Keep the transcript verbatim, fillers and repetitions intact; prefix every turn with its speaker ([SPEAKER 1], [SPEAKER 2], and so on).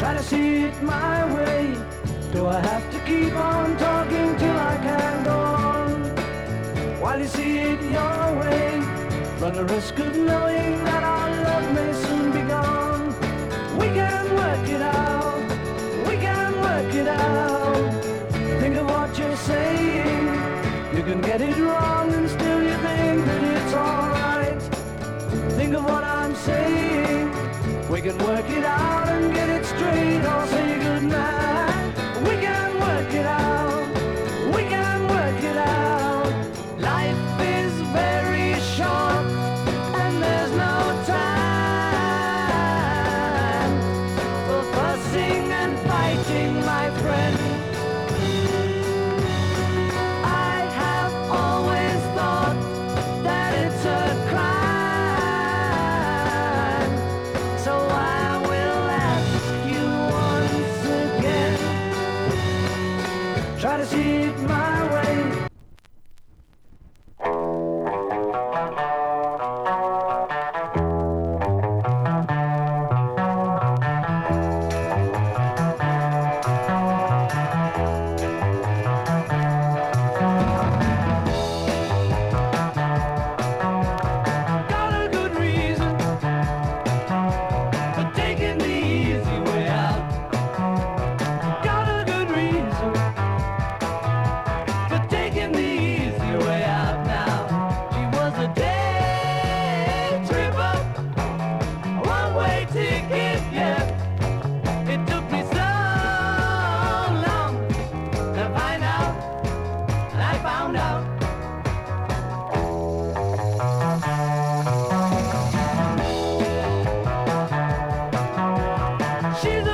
[SPEAKER 1] Try to see it my way. Do I have to keep on talking till I can go on? While you see it your way, run the risk of knowing that our love may soon be gone. We can work it out, we can work it out. Think of what you're saying. You can get it wrong and still you think that it's alright. Think of what I'm saying. We can work it out and get it straight or say goodnight. We can work it out, we can work it out. Life is very short and there's no time for fussing and fighting, my friend. I have always thought that it's a crime, so I will ask you once again. Try to see it my way. Got a good reason for taking the easy way out. Got a good reason for taking the easy way out now. She was a day tripper, a one-way ticket, yeah. It took me so long to find out, and I found out. She's a